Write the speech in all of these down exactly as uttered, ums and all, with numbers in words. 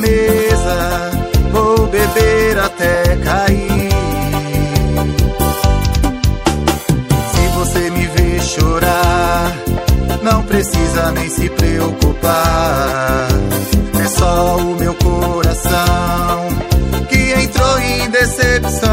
mesa, vou beber até cair. Se você me vê chorar, não precisa nem se preocupar. É só o meu coração que entrou em decepção.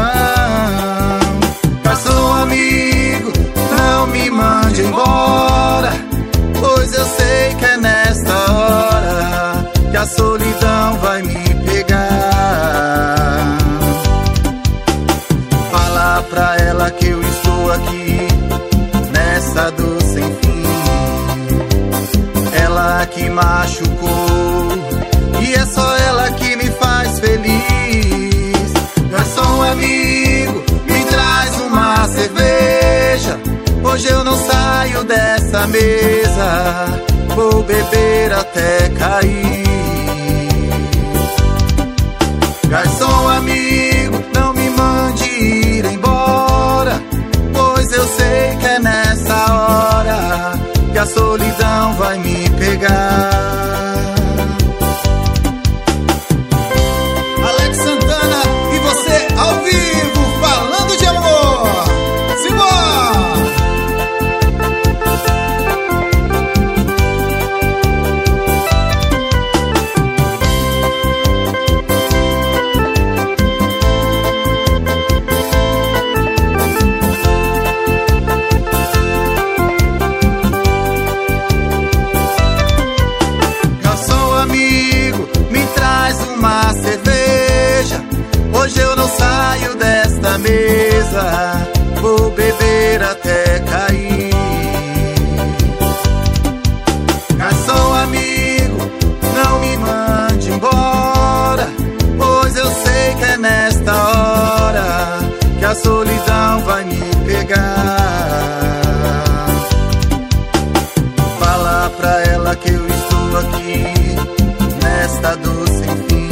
Garçom amigo, não me mande embora, pois eu sei que é nesta hora que a solidão vai me pegar. Fala pra ela que eu estou aqui nessa dor sem fim. Ela que machucou e é só ela que me faz feliz. Garçom amigo, me traz uma cerveja, hoje eu não saio dessa mesa, vou beber até cair. Garçom amigo, não me mande ir embora, pois eu sei que é nessa hora que a solidão vai me pegar. Alex Santana e você ao vivo, falando de amor. Simbora! Uma cerveja, hoje eu não saio desta mesa, vou beber até cair. Garçom amigo, não me mande embora, pois eu sei que é nesta hora que a solidão vai me pegar. Fala pra ela que eu estou aqui nesta dor sem fim.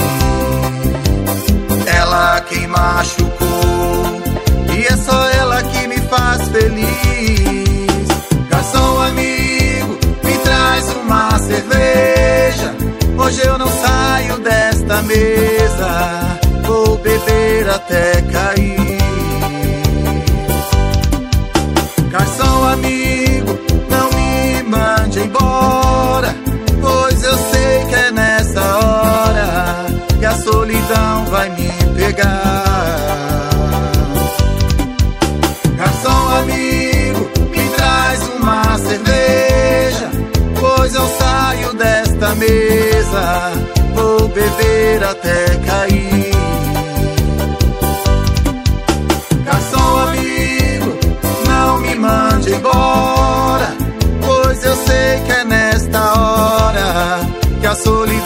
Ela quem machucou e é só ela que me faz feliz. Garçom amigo, me traz uma cerveja, hoje eu não saio desta mesa, vou beber até cair. Garçom amigo, não me mande embora, pois eu sei que é nessa hora que a solidão vai me pegar. Garçom amigo, me traz uma cerveja, pois eu saio desta mesa, vou beber até cair. Garçom amigo, não me mande embora, pois eu sei que é nesta hora que a solidão